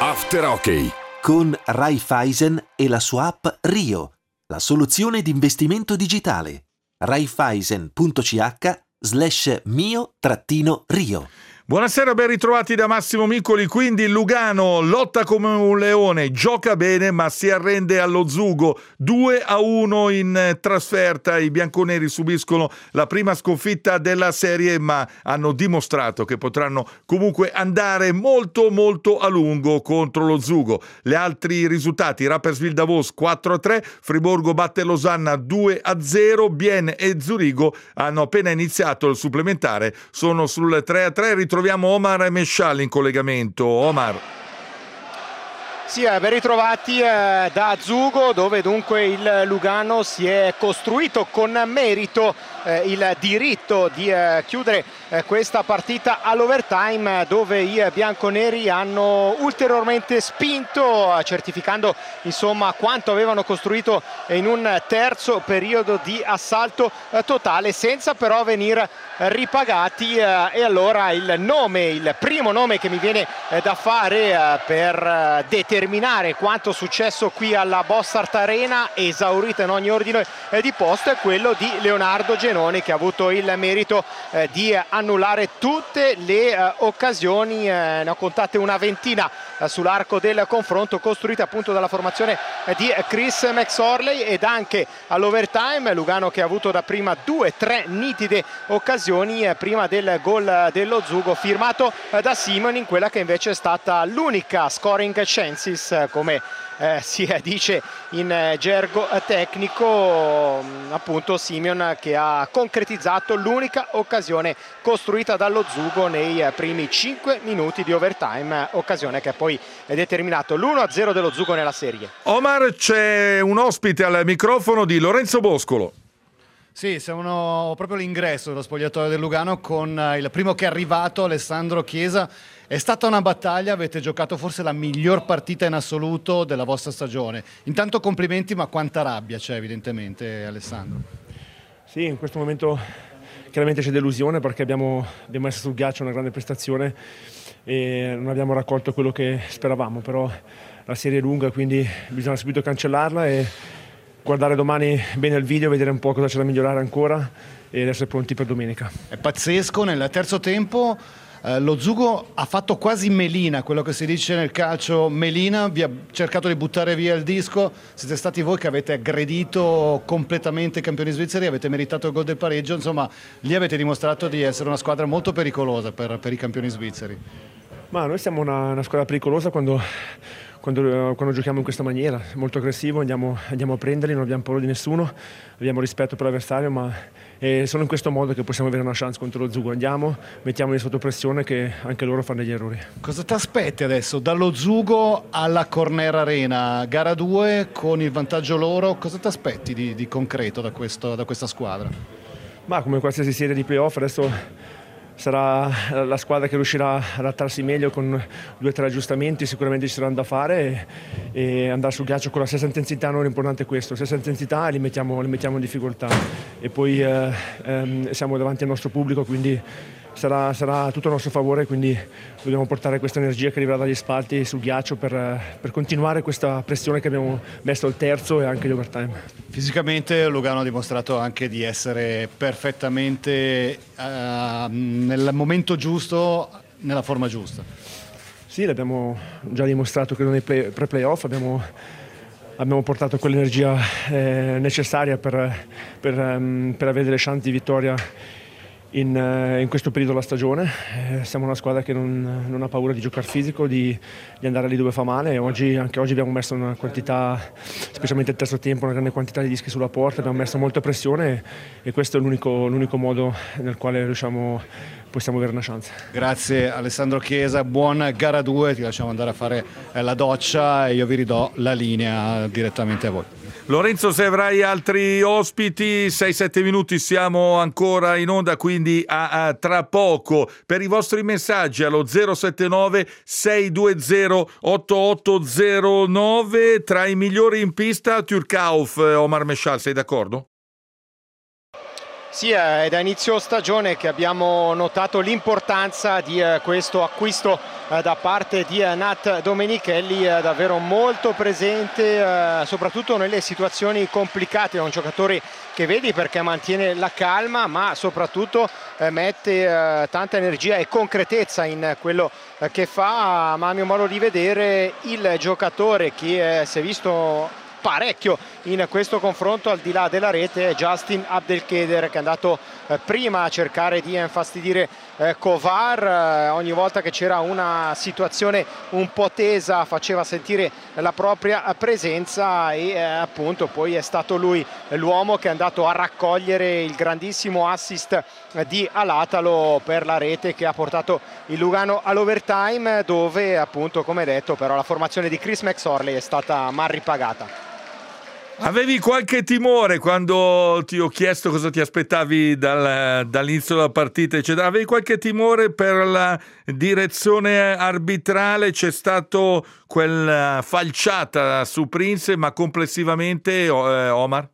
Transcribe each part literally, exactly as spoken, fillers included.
After Hockey con Raiffeisen e la sua app Rio, la soluzione di investimento digitale. Raiffeisen.ch slash mio trattino Rio. Buonasera, ben ritrovati da Massimo Micoli. Quindi Lugano lotta come un leone, gioca bene ma si arrende allo Zugo. due a uno in trasferta, i bianconeri subiscono la prima sconfitta della serie ma hanno dimostrato che potranno comunque andare molto molto a lungo contro lo Zugo. Gli altri risultati: Rapperswil Davos quattro a tre, Friburgo batte Losanna due a zero, Bienne e Zurigo hanno appena iniziato il supplementare, sono sul tre a tre. Troviamo Omar Mescial in collegamento. Omar. Sì, ben ritrovati eh, da Zugo, dove dunque il Lugano si è costruito con merito eh, il diritto di eh, chiudere eh, questa partita all'overtime, dove i bianconeri hanno ulteriormente spinto, certificando insomma quanto avevano costruito in un terzo periodo di assalto eh, totale, senza però venire ripagati. Eh, e allora il nome, il primo nome che mi viene eh, da fare eh, per eh, determinare terminare quanto successo qui alla Bossart Arena, esaurita in ogni ordine eh, di posto, è quello di Leonardo Genoni, che ha avuto il merito eh, di annullare tutte le eh, occasioni, eh, ne ho contate una ventina eh, sull'arco del confronto, costruite appunto dalla formazione eh, di Chris McSorley. Ed anche all'overtime Lugano, che ha avuto da prima due tre nitide occasioni eh, prima del gol dello Zugo, firmato eh, da Simon, in quella che invece è stata l'unica scoring chance, come eh, si dice in eh, gergo eh, tecnico, mh, appunto Simeon, che ha concretizzato l'unica occasione costruita dallo Zugo nei eh, primi cinque minuti di overtime, eh, occasione che poi è determinato l'uno a zero dello Zugo nella serie. Omar, c'è un ospite al microfono di Lorenzo Boscolo. Sì, siamo proprio all'ingresso dello spogliatoio del Lugano con eh, il primo che è arrivato, Alessandro Chiesa. È stata una battaglia, avete giocato forse la miglior partita in assoluto della vostra stagione. Intanto complimenti, ma quanta rabbia c'è evidentemente, Alessandro. Sì, in questo momento chiaramente c'è delusione, perché abbiamo, abbiamo messo sul ghiaccio una grande prestazione e non abbiamo raccolto quello che speravamo, però la serie è lunga, quindi bisogna subito cancellarla e guardare domani bene il video, vedere un po' cosa c'è da migliorare ancora ed essere pronti per domenica. È pazzesco, nel terzo tempo eh, lo Zugo ha fatto quasi melina, quello che si dice nel calcio melina, vi ha cercato di buttare via il disco. Siete stati voi che avete aggredito completamente i campioni svizzeri, avete meritato il gol del pareggio, insomma lì avete dimostrato di essere una squadra molto pericolosa per, per i campioni svizzeri. Ma noi siamo una, una squadra pericolosa quando... Quando, quando giochiamo in questa maniera, molto aggressivo, andiamo, andiamo a prenderli, non abbiamo paura di nessuno, abbiamo rispetto per l'avversario, ma è solo in questo modo che possiamo avere una chance contro lo Zugo. Andiamo, mettiamoli sotto pressione, che anche loro fanno degli errori. Cosa ti aspetti adesso dallo Zugo alla Corner Arena, gara due con il vantaggio loro? Cosa ti aspetti di, di concreto da, questo, da questa squadra? Ma come qualsiasi serie di playoff adesso sarà la squadra che riuscirà ad adattarsi meglio con due o tre aggiustamenti, sicuramente ci saranno da fare, e, e andare sul ghiaccio con la stessa intensità. Non è importante questo, la stessa intensità, li mettiamo, li mettiamo in difficoltà e poi eh, ehm, siamo davanti al nostro pubblico, quindi sarà, sarà tutto a nostro favore, quindi dobbiamo portare questa energia che arriverà dagli spalti sul ghiaccio per, per continuare questa pressione che abbiamo messo al terzo e anche gli overtime. Fisicamente Lugano ha dimostrato anche di essere perfettamente uh, nel momento giusto, nella forma giusta. Sì, l'abbiamo già dimostrato, credo, nei play, pre-playoff. Abbiamo, abbiamo portato quell'energia eh, necessaria per, per, um, per avere delle chance di vittoria In, in questo periodo della stagione. Eh, siamo una squadra che non, non ha paura di giocare fisico, di, di andare lì dove fa male, e oggi, anche oggi abbiamo messo una quantità, specialmente il terzo tempo, una grande quantità di dischi sulla porta, abbiamo messo molta pressione e questo è l'unico, l'unico modo nel quale riusciamo, possiamo avere una chance. Grazie Alessandro Chiesa, buona gara due, ti lasciamo andare a fare la doccia e io vi ridò la linea direttamente a voi. Lorenzo, se avrai altri ospiti, sei sette minuti siamo ancora in onda, quindi a, a tra poco. Per i vostri messaggi allo zero sette nove sei due zero otto otto zero nove. Tra i migliori in pista Turcauf, Omar Mescial, sei d'accordo? Sì, è da inizio stagione che abbiamo notato l'importanza di questo acquisto eh, da parte di eh, Nat Domenichelli, eh, davvero molto presente, eh, soprattutto nelle situazioni complicate. È un giocatore che vedi perché mantiene la calma, ma soprattutto eh, mette eh, tanta energia e concretezza in quello eh, che fa, ma a mio modo di vedere il giocatore che eh, si è visto parecchio in questo confronto al di là della rete è Justin Abdelkader, che è andato eh, prima a cercare di infastidire eh, Kovar. Eh, ogni volta che c'era una situazione un po' tesa faceva sentire la propria presenza e eh, appunto poi è stato lui l'uomo che è andato a raccogliere il grandissimo assist eh, di Alatalo per la rete che ha portato il Lugano all'overtime, dove appunto, come detto, però la formazione di Chris McSorley è stata mal ripagata. Avevi qualche timore quando ti ho chiesto cosa ti aspettavi dal, dall'inizio della partita, eccetera? Avevi qualche timore per la direzione arbitrale? C'è stato quella falciata su Prince, ma complessivamente, eh, Omar?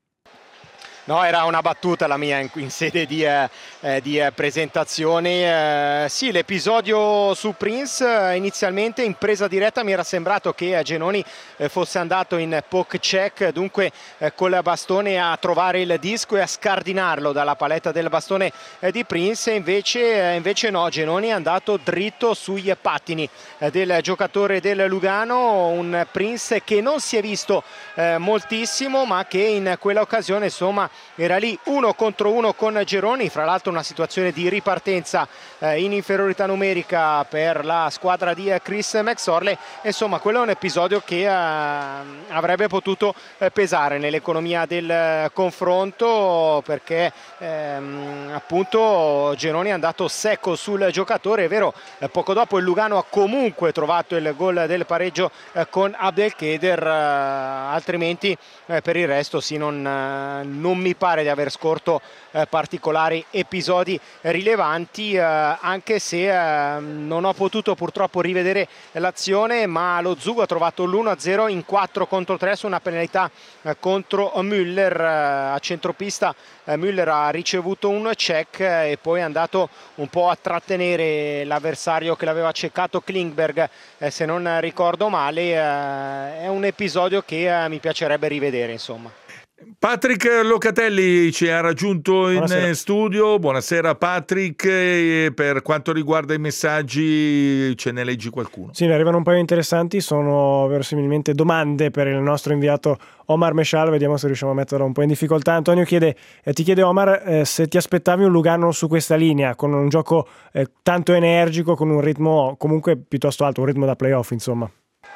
No, era una battuta la mia in, in sede di, eh, di eh, presentazione. Eh, sì, l'episodio su Prince eh, inizialmente in presa diretta mi era sembrato che eh, Genoni eh, fosse andato in poke check, dunque eh, col bastone a trovare il disco e a scardinarlo dalla paletta del bastone eh, di Prince, e invece, eh, invece no, Genoni è andato dritto sui pattini eh, del giocatore del Lugano, un Prince che non si è visto eh, moltissimo, ma che in quella occasione insomma era lì uno contro uno con Geroni, fra l'altro una situazione di ripartenza eh, in inferiorità numerica per la squadra di eh, Chris McSorley. Insomma, quello è un episodio che eh, avrebbe potuto eh, pesare nell'economia del eh, confronto, perché ehm, appunto Geroni è andato secco sul giocatore. È vero, eh, poco dopo il Lugano ha comunque trovato il gol del pareggio eh, con Abdelkader, eh, altrimenti eh, per il resto sì, non, eh, non mi pare di aver scorto eh, particolari episodi rilevanti, eh, anche se eh, non ho potuto purtroppo rivedere l'azione, ma lo Zugo ha trovato l'uno a zero in quattro contro tre su una penalità eh, contro Müller. Eh, a centropista eh, Müller ha ricevuto un check eh, e poi è andato un po' a trattenere l'avversario che l'aveva ceccato, Klingberg, eh, se non ricordo male. Eh, è un episodio che eh, mi piacerebbe rivedere, insomma. Patrick Locatelli ci ha raggiunto in Buonasera. studio. Buonasera Patrick, e per quanto riguarda i messaggi ce ne leggi qualcuno? Sì, ne arrivano un paio interessanti, sono verosimilmente domande per il nostro inviato Omar Meshal, vediamo se riusciamo a metterlo un po' in difficoltà. Antonio chiede, eh, ti chiede Omar eh, se ti aspettavi un Lugano su questa linea, con un gioco eh, tanto energico, con un ritmo comunque piuttosto alto, un ritmo da playoff insomma.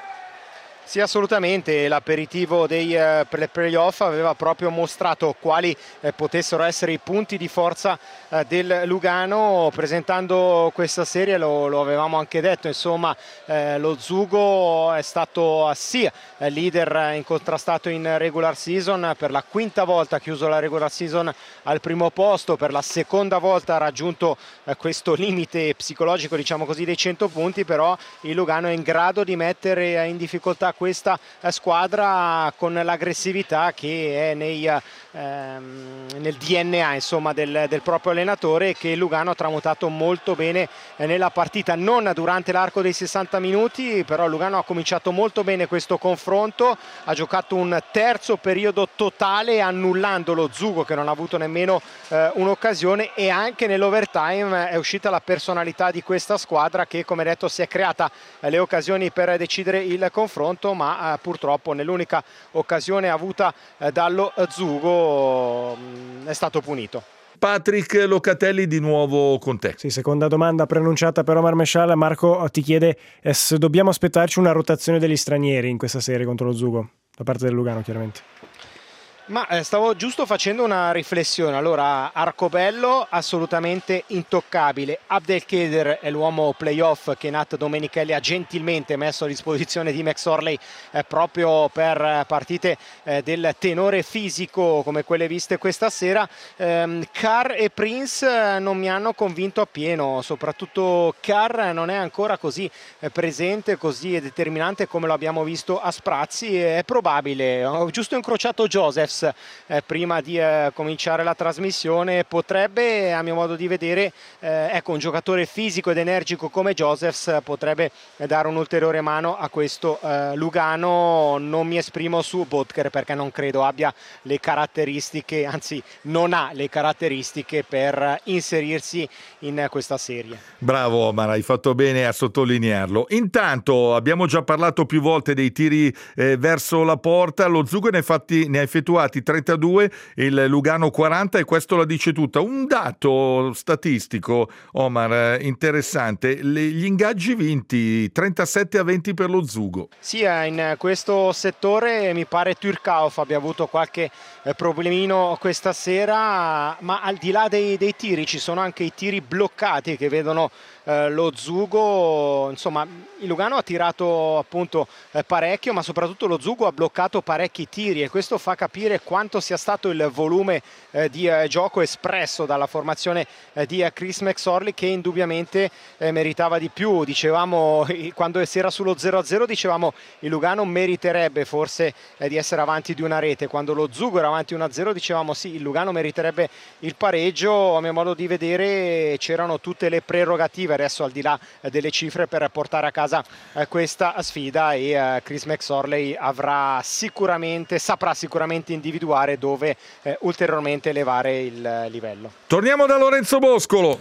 Sì, assolutamente. L'aperitivo dei eh, playoff aveva proprio mostrato quali eh, potessero essere i punti di forza eh, del Lugano. Presentando questa serie lo, lo avevamo anche detto, insomma, eh, lo Zugo è stato eh, sì eh, leader incontrastato in regular season, per la quinta volta ha chiuso la regular season al primo posto, per la seconda volta ha raggiunto eh, questo limite psicologico, diciamo così, dei cento punti, però il Lugano è in grado di mettere in difficoltà questa squadra con l'aggressività che è nei, ehm, nel D N A insomma, del, del proprio allenatore, che Lugano ha tramutato molto bene nella partita, non durante l'arco dei sessanta minuti, però Lugano ha cominciato molto bene questo confronto, ha giocato un terzo periodo totale annullando lo Zugo che non ha avuto nemmeno eh, un'occasione, e anche nell'overtime è uscita la personalità di questa squadra che, come detto, si è creata eh, le occasioni per decidere il confronto, ma eh, purtroppo nell'unica occasione avuta eh, dallo Zugo mh, è stato punito. Patrick Locatelli di nuovo con te. Sì, seconda domanda preannunciata per Omar Meshal. Marco ti chiede eh, se dobbiamo aspettarci una rotazione degli stranieri in questa serie contro lo Zugo, da parte del Lugano chiaramente. Ma eh, stavo giusto facendo una riflessione. Allora, Arcobello assolutamente intoccabile, Abdelkader è l'uomo playoff che Nat Domenichelli ha gentilmente messo a disposizione di McSorley eh, proprio per partite eh, del tenore fisico come quelle viste questa sera. ehm, Carr e Prince eh, non mi hanno convinto appieno, soprattutto Carr non è ancora così eh, presente, così determinante come lo abbiamo visto a sprazzi. È probabile, ho giusto incrociato Joseph bonus eh, prima di eh, cominciare la trasmissione. Potrebbe, a mio modo di vedere, eh, ecco, un giocatore fisico ed energico come Josephs potrebbe dare un'ulteriore mano a questo eh, Lugano. Non mi esprimo su Botker perché non credo abbia le caratteristiche, anzi non ha le caratteristiche per inserirsi in questa serie. Bravo Omar, hai fatto bene a sottolinearlo. Intanto abbiamo già parlato più volte dei tiri eh, verso la porta. Lo Zugo ne, fatti, ne ha effettuati trentadue, il Lugano quaranta, e questo la dice tutta. Un dato statistico, Omar, eh, interessante: Le, gli ingaggi vinti trentasette a venti per lo Zugo. Sì, in questo settore mi pare Turcauf abbia avuto qualche eh, problemino questa sera, ma al di là dei, dei tiri ci sono anche i tiri bloccati che vedono eh, lo Zugo. Insomma, il Lugano ha tirato appunto eh, parecchio, ma soprattutto lo Zugo ha bloccato parecchi tiri, e questo fa capire quanto sia stato il volume eh, di eh, gioco espresso dalla formazione eh, di eh, Chris McSorley, che indubbiamente eh, meritava di più. Dicevamo, quando si era sullo zero a zero, dicevamo il Lugano meriterebbe forse eh, di essere avanti di una rete. Quando lo Zugo era avanti uno a zero dicevamo sì, il Lugano meriterebbe il pareggio. A mio modo di vedere c'erano tutte le prerogative, adesso al di là eh, delle cifre, per portare a casa eh, questa sfida, e eh, Chris McSorley avrà sicuramente, saprà sicuramente individuare dove eh, ulteriormente elevare il eh, livello. Torniamo da Lorenzo Boscolo.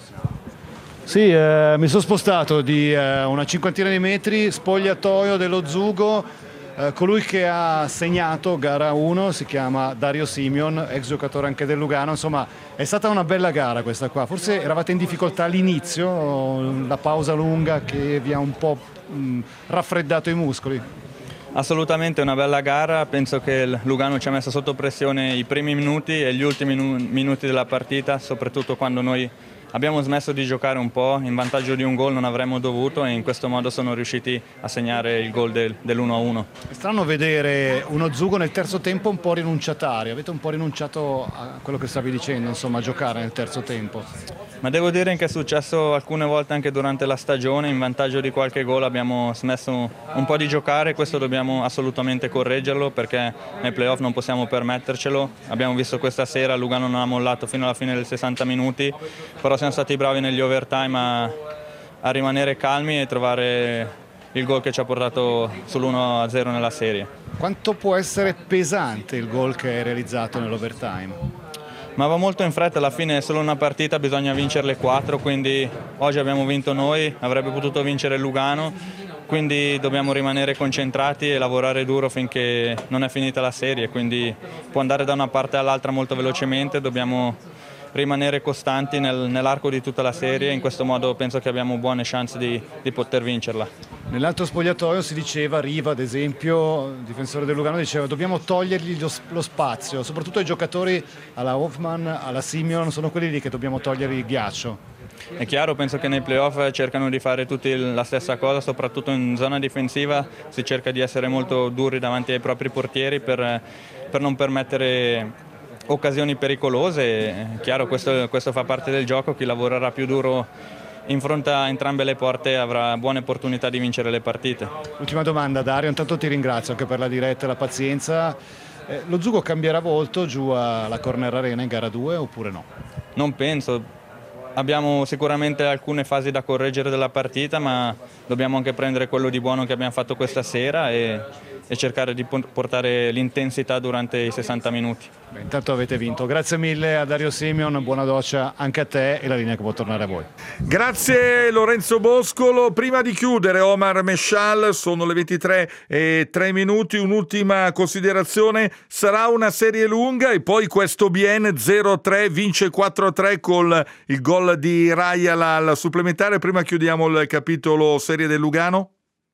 Sì, eh, mi sono spostato di eh, una cinquantina di metri, spogliatoio dello Zugo, eh, colui che ha segnato gara uno si chiama Dario Simeon, ex giocatore anche del Lugano. Insomma, è stata una bella gara questa qua. Forse eravate in difficoltà all'inizio, la pausa lunga che vi ha un po' mh, raffreddato i muscoli. Assolutamente una bella gara, penso che il Lugano ci ha messo sotto pressione i primi minuti e gli ultimi minuti della partita, soprattutto quando noi abbiamo smesso di giocare un po', in vantaggio di un gol non avremmo dovuto, e in questo modo sono riusciti a segnare il gol del, dell'uno a uno. È strano vedere uno Zugo nel terzo tempo un po' rinunciatario, avete un po' rinunciato a quello che stavi dicendo, insomma, a giocare nel terzo tempo. Ma devo dire che è successo alcune volte anche durante la stagione, in vantaggio di qualche gol abbiamo smesso un po' di giocare. Questo dobbiamo assolutamente correggerlo, perché nei playoff non possiamo permettercelo. Abbiamo visto questa sera, Lugano non ha mollato fino alla fine del sessanta minuti, però siamo stati bravi negli overtime a, a rimanere calmi e trovare il gol che ci ha portato sull'uno a zero nella serie. Quanto può essere pesante il gol che hai realizzato nell'overtime? Ma va molto in fretta, alla fine è solo una partita, bisogna vincerle quattro, quindi oggi abbiamo vinto noi, avrebbe potuto vincere il Lugano, quindi dobbiamo rimanere concentrati e lavorare duro finché non è finita la serie, quindi può andare da una parte all'altra molto velocemente, dobbiamo rimanere costanti nel, nell'arco di tutta la serie, in questo modo penso che abbiamo buone chance di, di poter vincerla. Nell'altro spogliatoio si diceva, Riva ad esempio, il difensore del Lugano, diceva dobbiamo togliergli lo, lo spazio, soprattutto ai giocatori alla Hoffman, alla Simeon, sono quelli lì che dobbiamo togliergli il ghiaccio. È chiaro, penso che nei playoff cercano di fare tutti la stessa cosa, soprattutto in zona difensiva si cerca di essere molto duri davanti ai propri portieri per, per non permettere occasioni pericolose. È chiaro, questo, questo fa parte del gioco, chi lavorerà più duro in fronte a entrambe le porte avrà buone opportunità di vincere le partite. Ultima domanda, Dario, intanto ti ringrazio anche per la diretta e la pazienza. Eh, lo Zugo cambierà volto giù alla Corner Arena in gara due oppure no? Non penso. Abbiamo sicuramente alcune fasi da correggere della partita, ma dobbiamo anche prendere quello di buono che abbiamo fatto questa sera e, e cercare di portare l'intensità durante i sessanta minuti. Beh, intanto avete vinto. Grazie mille a Dario Simeon, buona doccia anche a te, e la linea che può tornare a voi. Grazie Lorenzo Boscolo. Prima di chiudere, Omar Meshal, sono le ventitré e tre minuti, un'ultima considerazione: sarà una serie lunga e poi questo Bien zero a tre vince quattro a tre con il gol di Rajala al supplementare. Prima chiudiamo il capitolo serie del Lugano.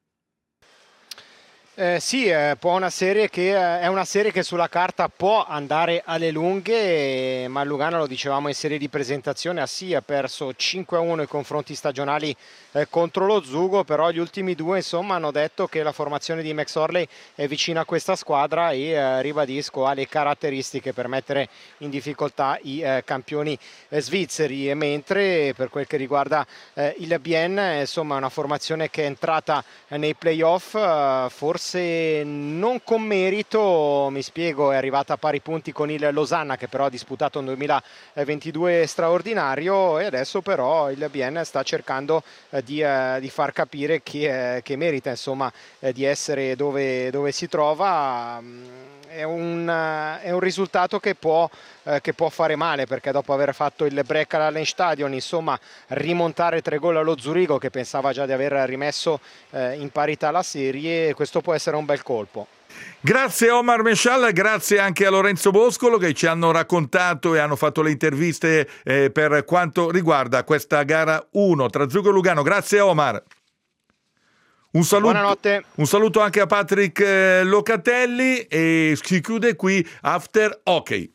Eh, sì, eh, può una serie che, eh, è una serie che sulla carta può andare alle lunghe, eh, ma il Lugano, lo dicevamo in serie di presentazione, ha sì ha perso cinque a uno i confronti stagionali eh, contro lo Zugo, però gli ultimi due insomma hanno detto che la formazione di McSorley è vicina a questa squadra e eh, ribadisco ha le caratteristiche per mettere in difficoltà i eh, campioni eh, svizzeri, e mentre per quel che riguarda eh, il Bien, insomma è una formazione che è entrata eh, nei playoff, eh, forse forse non con merito, mi spiego, è arrivata a pari punti con il Losanna, che però ha disputato un duemilaventidue straordinario, e adesso però il Bienne sta cercando eh, di, eh, di far capire che, eh, che merita, insomma, eh, di essere dove, dove si trova. È un, è un risultato che può, eh, che può fare male, perché dopo aver fatto il break all'Allenstadion, insomma, rimontare tre gol allo Zurigo, che pensava già di aver rimesso eh, in parità la serie, questo può essere un bel colpo. Grazie Omar Mescial, grazie anche a Lorenzo Boscolo, che ci hanno raccontato e hanno fatto le interviste eh, per quanto riguarda questa gara uno tra Zurigo e Lugano. Grazie Omar. Un saluto, Buonanotte. Un saluto anche a Patrick eh, Locatelli, e si chiude qui After Hockey.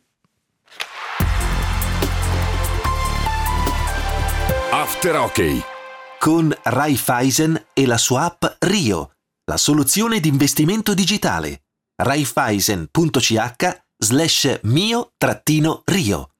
After Hockey con Raiffeisen e la sua app Rio, la soluzione di investimento digitale. Raiffeisen punto c h slash mio trattino Rio.